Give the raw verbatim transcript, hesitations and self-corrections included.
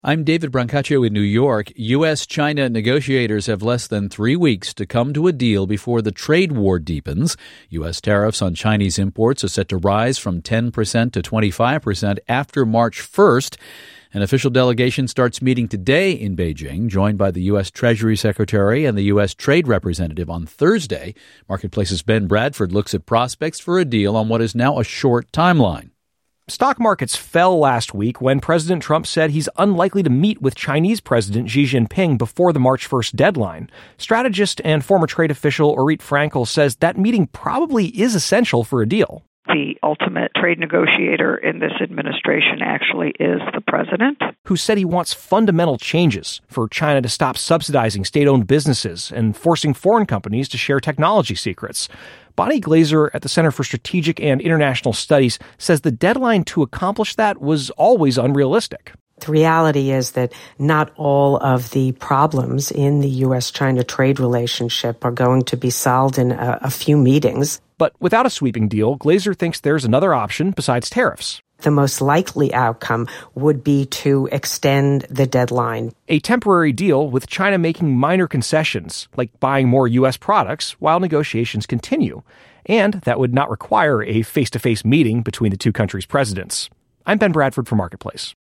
I'm David Brancaccio in New York. U S China negotiators have less than three weeks to come to a deal before the trade war deepens. U S tariffs on Chinese imports are set to rise from ten percent to twenty-five percent after March first. An official delegation starts meeting today in Beijing, joined by the U S Treasury Secretary and the U S Trade Representative on Thursday. Marketplace's Ben Bradford looks at prospects for a deal on what is now a short timeline. Stock markets fell last week when President Trump said he's unlikely to meet with Chinese President Xi Jinping before the March first deadline. Strategist and former trade official Orit Frankel says that meeting probably is essential for a deal. The ultimate trade negotiator in this administration actually is the president, who said he wants fundamental changes for China to stop subsidizing state-owned businesses and forcing foreign companies to share technology secrets. Bonnie Glaser at the Center for Strategic and International Studies says the deadline to accomplish that was always unrealistic. The reality is that not all of the problems in the U S China trade relationship are going to be solved in a, a few meetings. But without a sweeping deal, Glaser thinks there's another option besides tariffs. The most likely outcome would be to extend the deadline. A temporary deal with China making minor concessions, like buying more U S products, while negotiations continue. And that would not require a face-to-face meeting between the two countries' presidents. I'm Ben Bradford for Marketplace.